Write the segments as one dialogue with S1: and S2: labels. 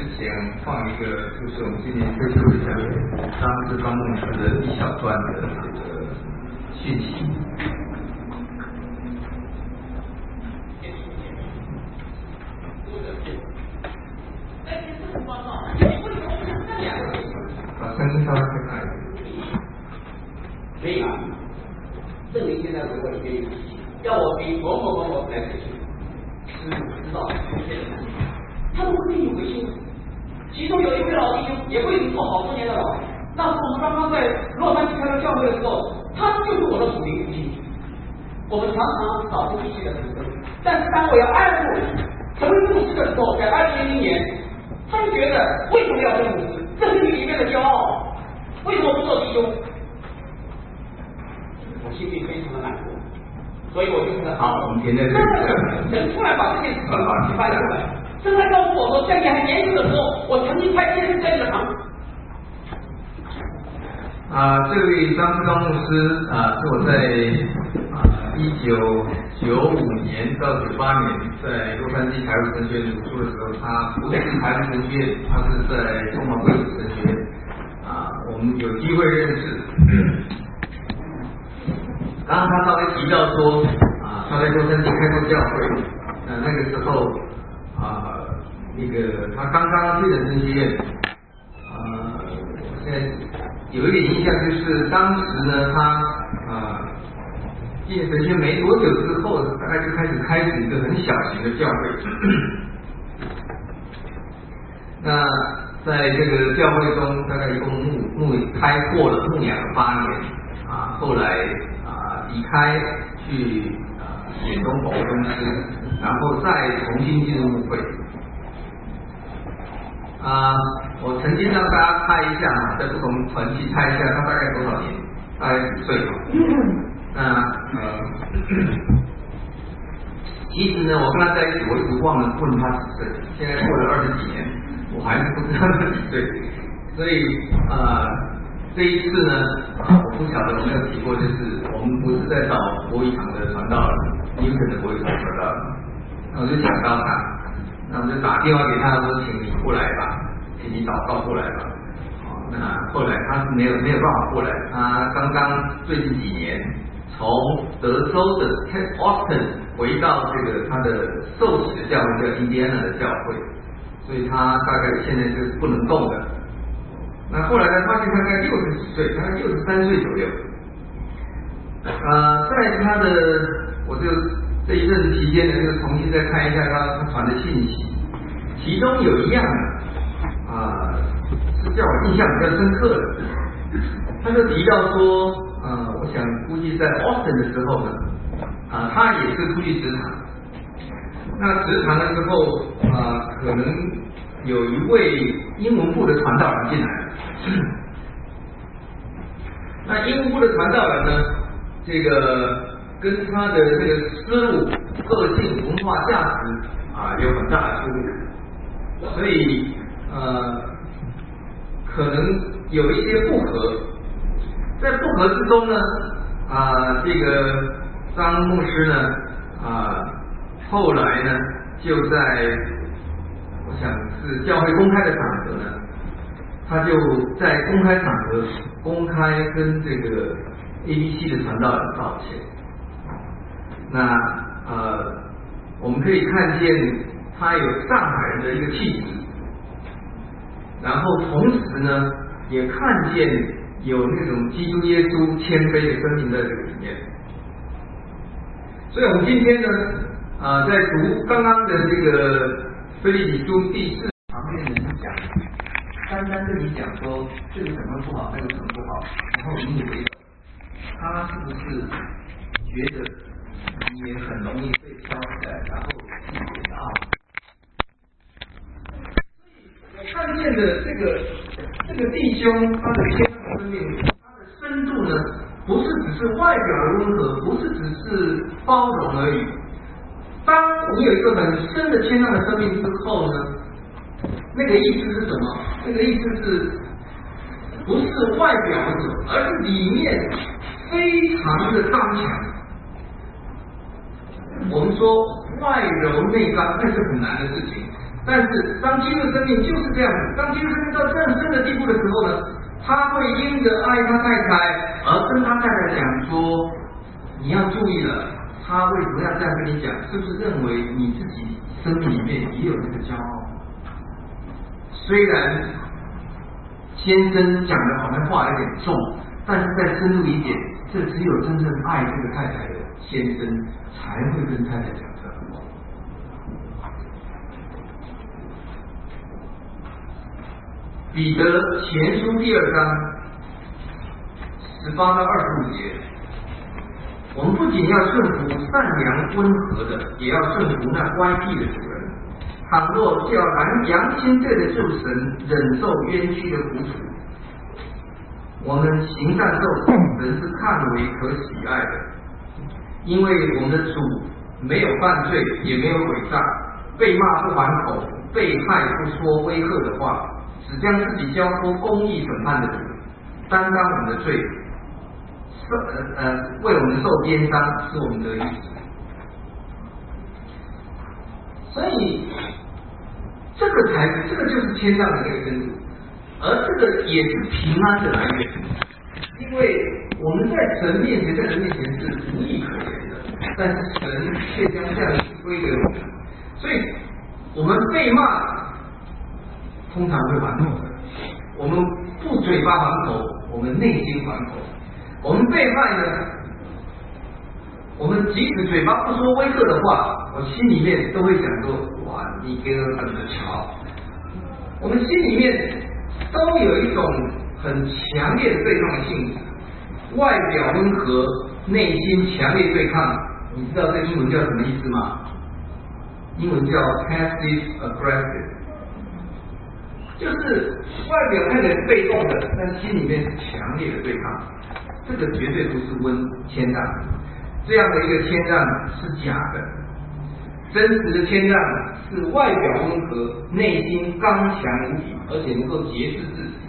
S1: 之前放一个，就是我们今年推出的这个张志芳牧师的一小段的这个讯息。把声音稍微开大一点。
S2: 所以啊，证明现在如果一件事情，要我比某来解释，知道这些人，他们会给你回信。其中有一位老弟兄也为你做好多年的老，那是我们刚刚在洛杉矶开了教会的时候，他就是我的属灵父亲。我们常常找不出去的成分，但是当我要爱慕成为牧师的时候，在2000年，他们觉得为什么要做牧师？这是你里面的骄傲，为什么不做弟兄？我心里非常的难过，所以我就说好，
S1: 我们现在
S2: 能出来把这件事情翻出来。圣他告诉我说，在你还年轻的时候，我曾经拍电视在你的旁。
S1: 这位张志刚牧师是我在1995年到98年在洛杉矶台湾神学院读书的时候，他不是台湾神学院，他是在中华贵族神学院我们有机会认识。然后他稍微提到说他在洛杉矶开过教会，那个时候那个他刚刚进了神学院，我现在有一点印象，就是当时呢，他进神学没多久之后，大概就开始一个很小型的教会。那在这个教会中，大概一共开拓了牧养了8年，后来离开去远东保护公司，然后再重新进入牧会。我曾经让大家猜一下在不同团体猜一下他大概多少年，大概几岁吧。其实呢，我跟他在一起，我一直忘了问他几岁，现在过了20几年，我还是不知道他几岁。所以这一次呢，我不晓得有没有提过，就是我们不是在找国语堂的传道人，有可能国语堂传道人，那我就想到他。那我就打电话给他说，请你过来吧，请你祷告过来吧。那后来他是没有办法过来，他刚刚最近几年从德州的 Austin 回到这个他的受洗的教会叫印第安纳的教会，所以他大概现在就是不能动的。那后来呢，发现他大概60几岁，大概63岁左右。在他的我就这一阵期间呢，就重新再看一下他传的信息，其中有一样是叫我印象比较深刻的，他就提到说，我想估计在 Austin 的时候呢，他也是出去职场，那职场的时候可能有一位英文部的传道人进来了，那英文部的传道人呢，这个跟他的这个思路、个性、文化价值有很大的出入，所以可能有一些不合，在不合之中呢，这个张牧师呢，后来呢，就在我想是教会公开的场合呢，他就在公开场合公开跟这个 ABC 的传道人道歉。那我们可以看见他有上海人的一个气质，然后同时呢，也看见有那种基督耶稣谦卑的生命在这个里面。所以我们今天呢，在读刚刚的这个腓立比书第4旁边的人讲，单单跟你讲说这个怎么不好，那个怎么不好，然后你以为他是不是觉得你也很容易被挑起来，然后去骄傲？我看见的这个弟兄，他的天赋生命，他的深度呢，不是只是外表的温和，不是只是包容而已。当你有一个很深的谦让的生命之后呢，那个意思是什么？那个意思是不是外表的，而是里面非常的刚强。我们说外柔内刚，那是很难的事情。 但是当基督的生命就是这样子，当基督生命到更深的地步的时候呢，他会因着爱他太太而跟他太太讲说，你要注意了，他为什么要这样跟你讲？是不是认为你自己生命里面也有这个骄傲？虽然先生讲的好像话有点重，但是再深入一点，这只有真正爱这个太太的先生才会跟太太讲这样的话。彼得前书第2章18到25节，我们不仅要顺服善良温和的，也要顺服那乖僻的主人。倘若叫扬心罪的救神忍受冤屈的苦楚，我们行善受苦，人是看为可喜爱的，因为我们的主没有犯罪，也没有诡诈，被骂不还口，被害不说威吓的话，只将自己交托公义审判的主，担当我们的罪，为我们受鞭伤，是我们得医治。所以这个就是谦让的这个真理，而这个也是平安的来源，因为我们在神面前是无义可言的，但是神却将这样归给我们，所以我们被骂通常会还口的，我们不嘴巴还口，我们内心还口。我们被害呢，我们即使嘴巴不说威吓的话，我心里面都会想说，哇，你给我怎么瞧？我们心里面都有一种很强烈的对抗的性质，外表温和，内心强烈对抗。你知道这英文叫什么意思吗？英文叫 passive aggressive， 就是外表看起来是被动的，但心里面是强烈的对抗。这个绝对不是谦让，这样的一个谦让是假的。真实的谦让是外表温和，内心刚强无比，而且能够节制自己。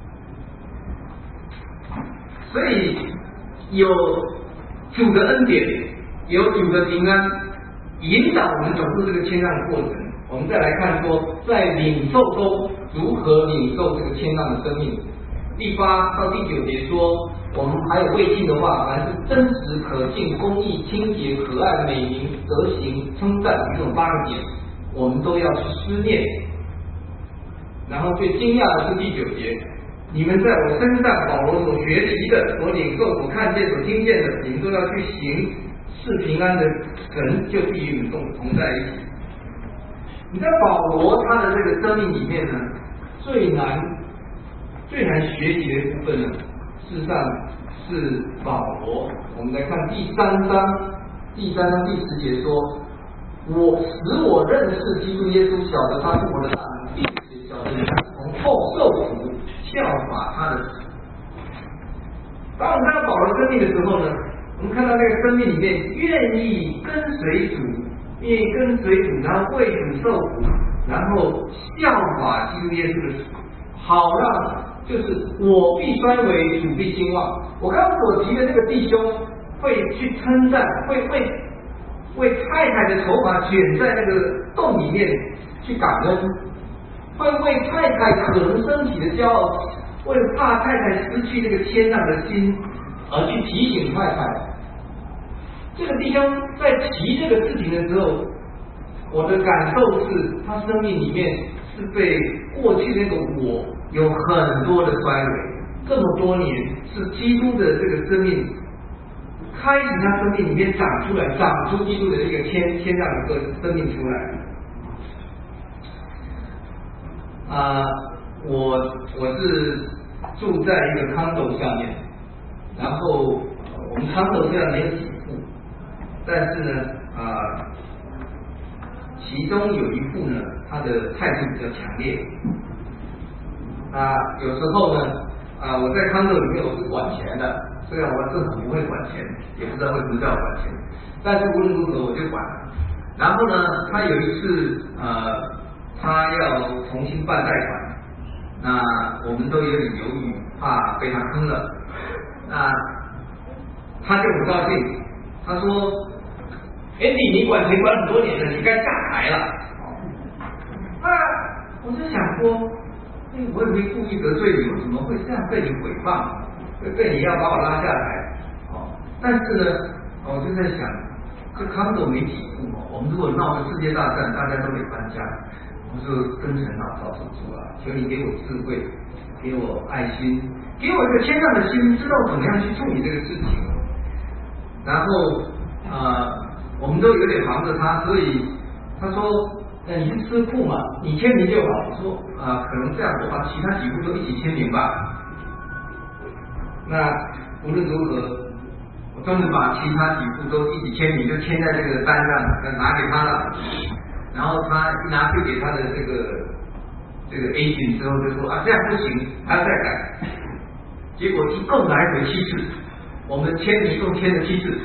S1: 所以有主的恩典，有主的平安，引导我们走入这个谦让的过程。我们再来看说，在领受中如何领受这个谦让的生命。第8到第9节说，我们还有未尽的话，凡是真实、可敬、公义、清洁、可爱、美名、德行、称赞这种8个点，我们都要去思念。然后最惊讶的是第9节，你们在我身上保罗所学习的、所领受、所看见、所听见的，你们都要去行，是平安的神就必与你们同在一起。你在保罗他的这个生命里面呢，最难学习的一部分呢，事实上是保罗。我们来看第3章第10节说，我认识基督耶稣，晓得他是我的大能，并且晓得他从后受苦，效法他的死。当我们看到保罗生命的时候呢，我们看到那个生命里面愿意跟随主，然后为主受苦，然后效法基督耶稣的死，好让就是我必衰微，主必兴旺。我刚刚所提的这个弟兄会去称赞，会为太太的头发卷在那个洞里面去感恩，会为太太可能升起的骄傲，为了怕太太失去这个谦让的心而去提醒太太。这个弟兄在提这个事情的时候，我的感受是他生命里面是被过去那个我有很多的衰微，这么多年是基督的这个生命开始他生命里面长出基督的一个谦让的生命出来。我是住在一个condo下面，然后我们condo虽然没有几户，但是呢其中有一户呢，他的态度比较强烈。有时候呢，我在condo里面我是管钱的，虽然我正很不会管钱，也不知道为什么叫我管钱，但是无论如何我就管了。然后呢，他有一次他要重新办贷款，那我们都有点犹豫，怕被他坑了。那他就很高兴，他说 ：“Andy， 你管钱管很多年了，你该下台了。”那我就想说，我也没故意得罪你，我怎么会这样被你诽谤，会被你要把我拉下来？但是呢，我就在想，这康斗没几步我们如果闹个世界大战，大家都得搬家，我就跟陈老赵说主啊，求你给我智慧，给我爱心，给我一个谦让的心，知道怎么样去处理这个事情。然后我们都有点防着他，所以他说，你是吃库嘛，你签名就好。我说可能这样，我把其他几户都一起签名吧。那无论如何，我终于把其他几户都一起签名，就签在这个单上，拿给他了。然后他一拿去给他的这个 agent 之后，就说这样不行，还要再改。结果一共来回7次，我们签名一共签了7次。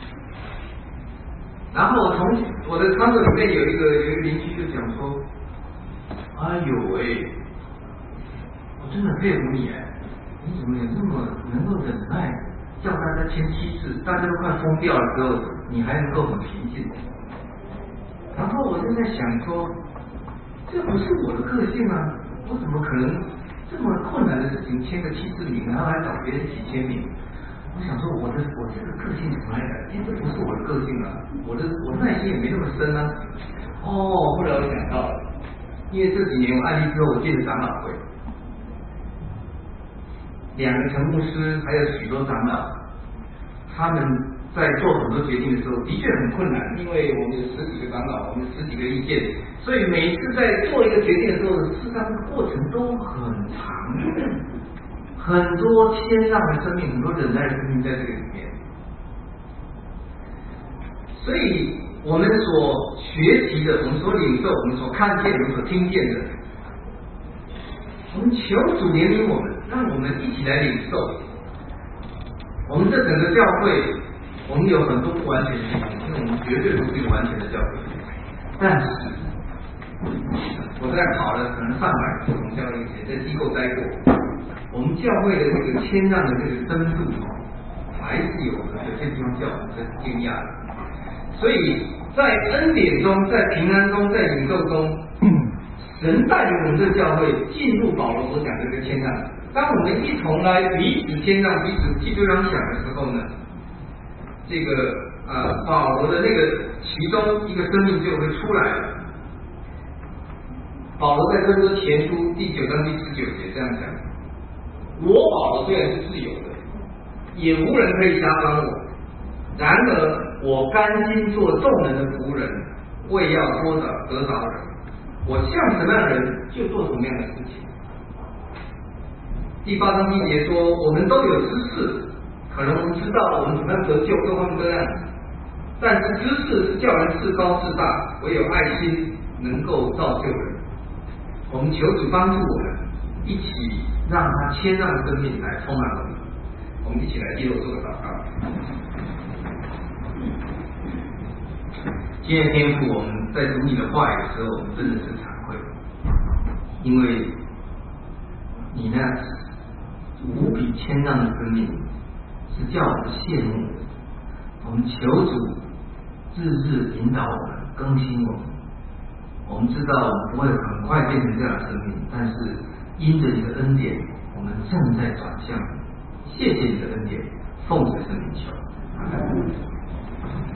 S1: 然后从我的康斗里面有一个邻居就讲说，哎呦喂，我真的佩服你你怎么有那么能够忍耐，叫大家签7次，大家都快疯掉了之后，你还能够很平静。然后我就在想说，这不是我的个性啊，我怎么可能这么困难的事情签个7次名，然后还找别人一起签名？我想说我这个个性从哪里来？这不是我的个性啊，我耐心也没那么深啊。后来我想到了，因为这几年我案例之后，我进了长老会，2个陈牧师还有许多长老，他们在做很多决定的时候的确很困难，因为我们有10几个长老，我们10几个意见，所以每一次在做一个决定的时候，事实上这个过程都很长。很多谦让的生命，很多忍耐的生命在这个里面。所以我们所学习的，我们所领受，我们所看见的，我们所听见的，我们求主怜悯我们，让我们一起来领受。我们这整个教会，我们有很多不完全的地方，因为我们绝对不是一个完全的教会。但是我在考了可能上百次同教以前在机构待过。我们教会的这个谦让的这个深度还是有些地方叫我们真惊讶的。所以在恩典中，在平安中，在领受中，神带领我们这个教会进入保罗所讲的这个谦让。当我们一同来彼此谦让、彼此替对方想的时候呢，这个保罗的那个其中一个生命就会出来了。保罗在哥林多前书第9章第19节这样讲。我保罗虽然是自由的，也无人可以加帮我，然而我甘心做众人的仆人，为要得着人。我像什么样的人，就做什么样的事情。第8章第1节说，我们都有知识，可能我们知道我们怎么样得救，各方面各样，但是知识是叫人自高自大，唯有爱心能够造就人。我们求主帮助我们，一起让他谦让的生命来充满我们。我们一起来低头做个祷告。今天天父，我们在读你的话语的时候，我们真的是惭愧，因为你那无比谦让的生命是叫我们羡慕的。我们求主日日引导我们，更新我们。我们知道我们不会很快变成这样的生命，但是因着你的恩典，我们正在转向。谢谢你的恩典，奉主圣名求。